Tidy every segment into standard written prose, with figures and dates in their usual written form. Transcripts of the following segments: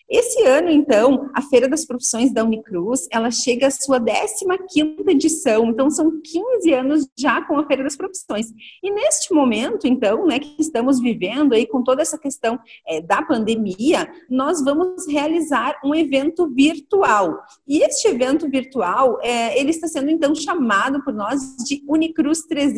Esse ano, então, a Feira das Profissões da Unicruz, ela chega à sua 15ª edição, então são 15 anos já com a Feira das Profissões. E neste momento, então, né, que estamos vivendo aí com toda essa questão da pandemia, nós vamos realizar um evento virtual. E este evento virtual, ele está sendo, então, chamado por nós de Unicruz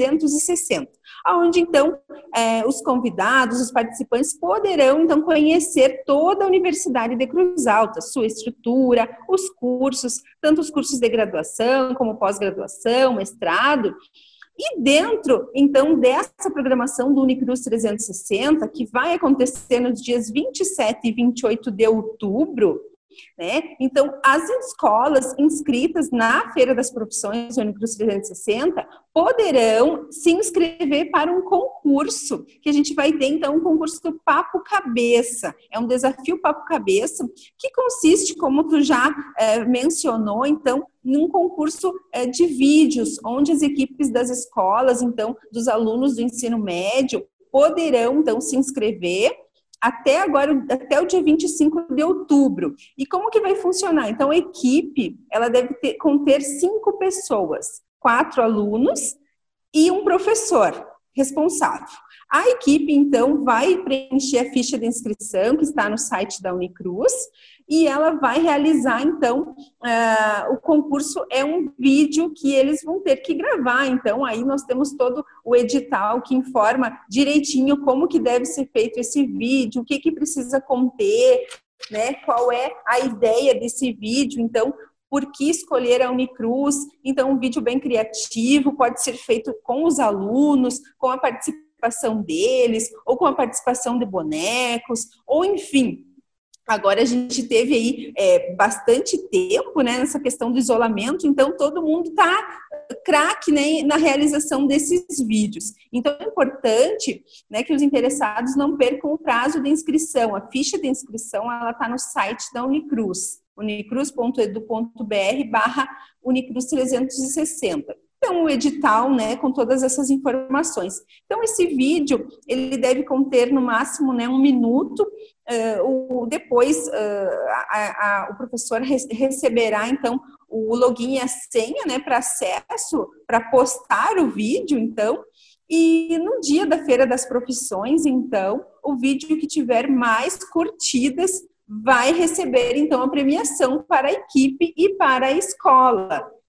360, onde, então, os convidados, os participantes poderão, então, conhecer toda a Universidade de Cruz Alta, sua estrutura, os cursos, tanto os cursos de graduação como pós-graduação, mestrado. E dentro, então, dessa programação do Unicruz 360, que vai acontecer nos dias 27 e 28 de outubro, né? Então, as escolas inscritas na Feira das Profissões Unicruz 360 poderão se inscrever para um concurso, que a gente vai ter, então, um concurso do Papo Cabeça. É um desafio Papo Cabeça, que consiste, como tu já mencionou, então, num concurso de vídeos, onde as equipes das escolas, então, dos alunos do ensino médio, poderão, então, se inscrever até agora, até o dia 25 de outubro. E como que vai funcionar? Então, a equipe, ela deve conter 5 pessoas, 4 alunos e um professor responsável. A equipe, então, vai preencher a ficha de inscrição, que está no site da Unicruz, e ela vai realizar, então, o concurso é um vídeo que eles vão ter que gravar. Então, aí nós temos todo o edital que informa direitinho como que deve ser feito esse vídeo, o que que precisa conter, né? Qual é a ideia desse vídeo, então, por que escolher a Unicruz. Então, um vídeo bem criativo, pode ser feito com os alunos, com a participação deles, ou com a participação de bonecos, ou enfim. Agora a gente teve aí bastante tempo, né, nessa questão do isolamento, então todo mundo está craque, né, na realização desses vídeos. Então é importante, né, que os interessados não percam o prazo de inscrição. A ficha de inscrição ela está no site da Unicruz, unicruz.edu.br/Unicruz 360. Então, o edital, né, com todas essas informações. Então, esse vídeo, ele deve conter no máximo, né, 1 minuto. Depois, o professor receberá, então, o login e a senha, né, para acesso, para postar o vídeo, então. E no dia da Feira das Profissões, então, o vídeo que tiver mais curtidas vai receber, então, a premiação para a equipe e para a escola.